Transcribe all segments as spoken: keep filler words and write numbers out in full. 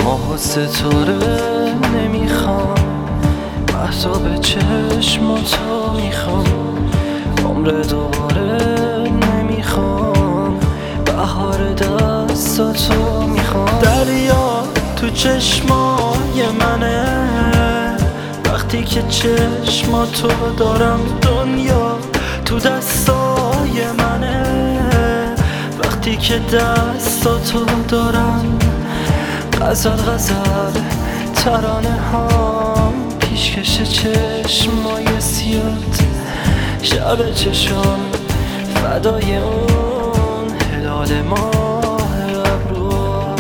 ماه و ستاره نمیخوام، مهتاب چشماتو میخوام، عمر دوباره نمیخوام، بهار دستاتو میخوام. دریا تو چشمای منه وقتی که چشماتو دارم، دنیا تو دستای منه وقتی که دستاتو دارم. غزل غزل ترانه ها پیشکش چشمای سیاد، شب چشم فدای اون هلال ماه ابرو.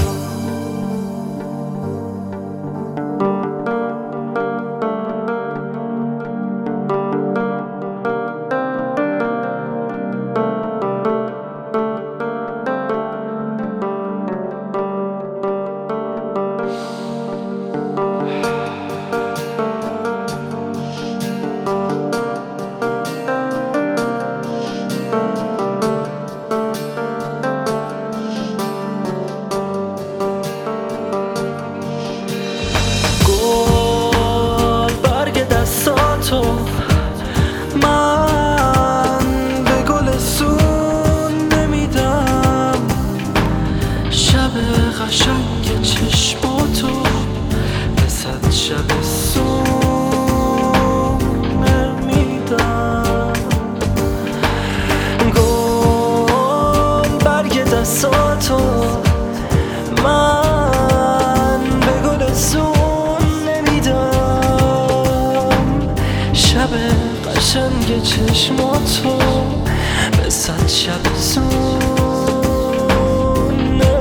من به گل سون نمیدم، شب قشنگ چشماتو به صد شب سون نمیدم. گل برگ دستاتو من به گل سون نمیدم، شب قشنگ چشماتو به صد شب سون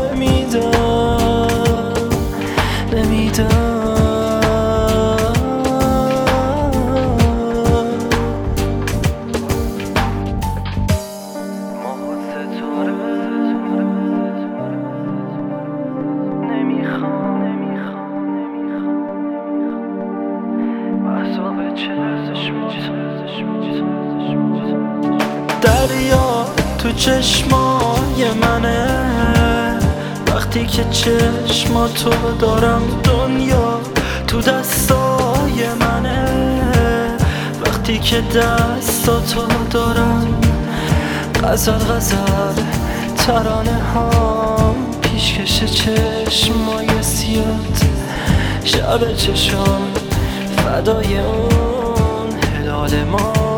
نمیدم نمیدم. ماه و ستاره نمیخوام، نمیخوام مهتاب چشماتو. دریا تو چشمای منه وقتی که چشماتو دارم، دنیا تو دستای منه وقتی که دستاتو دارم. غزل غزل ترانه ها پیشکش چشمای سیاد، شب چشم فدای اون هلال ما.